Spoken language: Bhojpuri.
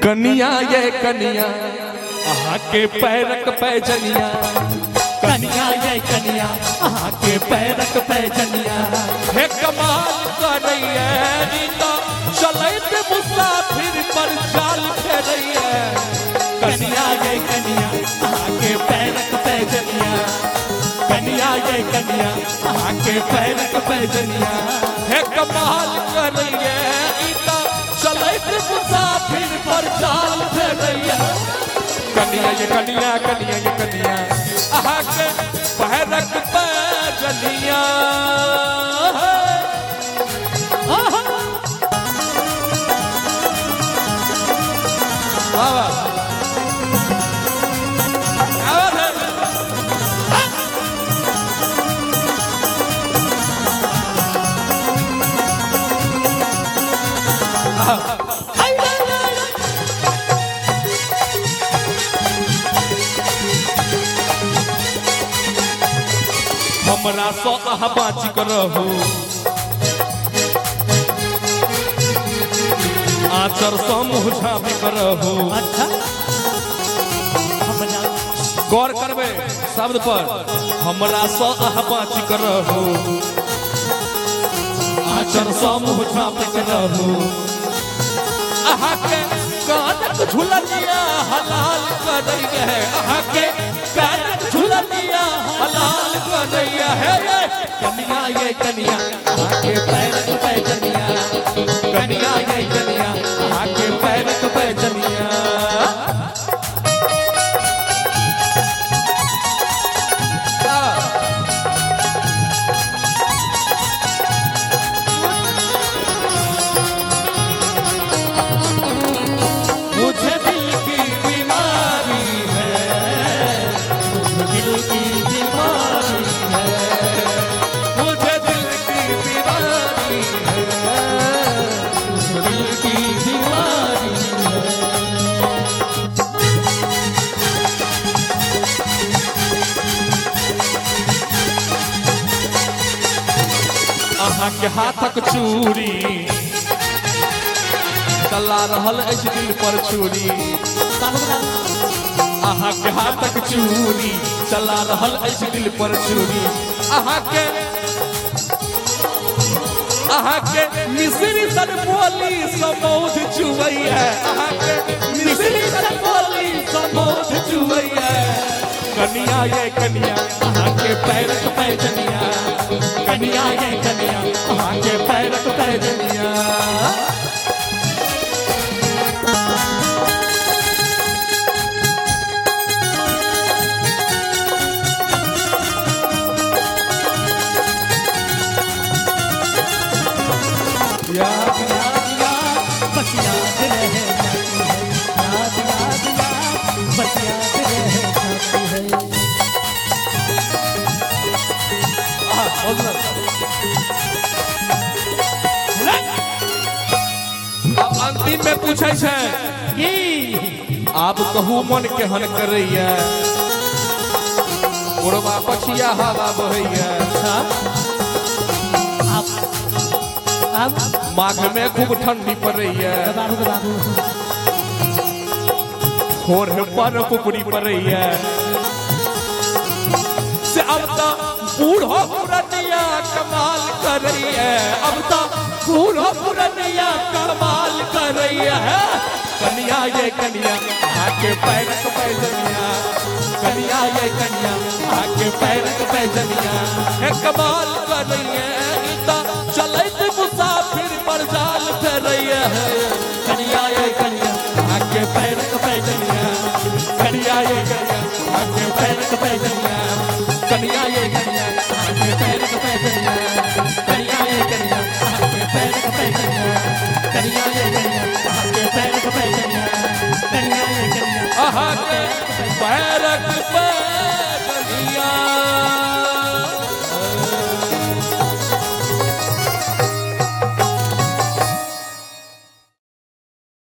कनिया ये कनिया आहा के पैरक पैजनिया, कनिया ये कनिया आहा के पैरक पैजनिया। हे कमाल करैया नीता चलैत मुसाफिर पर जाल फेरैया। कनिया ये कनिया आहा के पैरक पैजनिया, कनिया ये कनिया आहा के पैरक पैजनिया। हे कमाल करैया नीता चलैत मुसाफिर पर जाल फेरैया। कनिया ये कनिया कनिया ये कनिया आहा के पैरक पैजनिया। हमरा सो आहा बाची करहु आचर सो मुँह झाँपी करहु। अच्छा हमरा गौर करबे शब्द पर। हमरा सो आहा बाची करहु आचर सो मुँह झाँपी करहु। आहा के कानक झुलनिया हलाल करैया है। आहा के कानक झुलनिया हलाल करैया है। कनिया ये कनिया आहा के पैरक पैजनिया, कनिया ये कनिया आहा के पैरक पैजनिया। मुझे दिल की बीमारी है, दिल की बीमारी है, मुझे दिल की बीमारी है, दिल की बीमारी है। आहा के हाथक चूड़ी चला रहल अछि दिल पर छुरी। आहा के हाथक चूड़ी चला रहल अछि दिल पर छुरी। आहा के मिश्री सन बोली समौध चुवैया। आहा के मिश्री सन बोली समौध चुवैया। कनिया ये कनिया आहा के पैरक पैजनिया, कनिया ये कनिया आहा के पैरक पैजनिया। याद याद याद बस याद रह जाती है, याद याद याद बस याद रह जाती है। अब अंतिम में पूछे छे कि आप कहू मन केहन करैया। उड़वा पछिया हवा बहैया। आप माघ में खूब ठंडी पड़ैया। बाबू बाबू होर पर पुपरी पड़ैया। से अब तो बूढ़ो पुरनिया कमाल करैया। अब तो बूढ़ो पुरनिया कमाल करैया है। कनिया ये कनिया आके पैरक पैजनिया, कनिया ये कनिया आके पैरक पैजनिया। है कमाल करैया नीता चलैत मुसाफिर पर जाल फेरैया है। कनिया ये कनिया आके पैरक पैजनिया, कनिया ये कनिया आके पैरक पैजनिया। कनिया ये कनिया आके पैरक पैजनिया, कनिया ये कनिया आके पैरक पैजनिया, कनिया ये कनिया आके पैरक पैजनिया, कनिया ये कनिया आहा के पैरक पैजनिया।